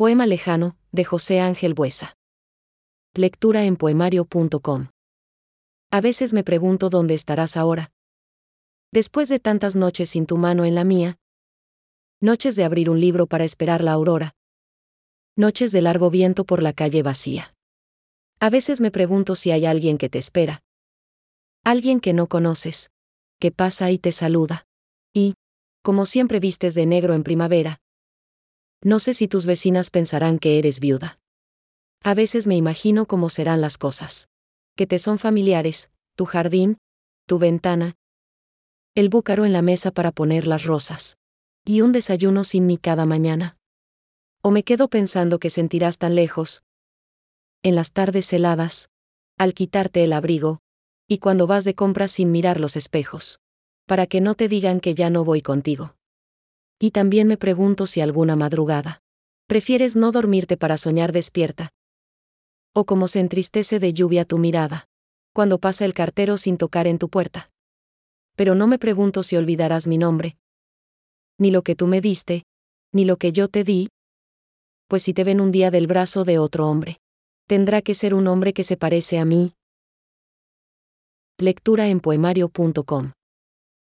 Poema lejano, de José Ángel Buesa. Lectura en poemario.com. A veces me pregunto dónde estarás ahora. Después de tantas noches sin tu mano en la mía. Noches de abrir un libro para esperar la aurora. Noches de largo viento por la calle vacía. A veces me pregunto si hay alguien que te espera. Alguien que no conoces, que pasa y te saluda. Y, como siempre vistes de negro en primavera. No sé si tus vecinas pensarán que eres viuda. A veces me imagino cómo serán las cosas. Que te son familiares, tu jardín, tu ventana, el búcaro en la mesa para poner las rosas, y un desayuno sin mí cada mañana. O me quedo pensando que sentirás tan lejos, en las tardes heladas, al quitarte el abrigo, y cuando vas de compras sin mirar los espejos, para que no te digan que ya no voy contigo. Y también me pregunto si alguna madrugada prefieres no dormirte para soñar despierta. O cómo se entristece de lluvia tu mirada, cuando pasa el cartero sin tocar en tu puerta. Pero no me pregunto si olvidarás mi nombre, ni lo que tú me diste, ni lo que yo te di, pues si te ven un día del brazo de otro hombre, tendrá que ser un hombre que se parece a mí. Lectura en poemario.com.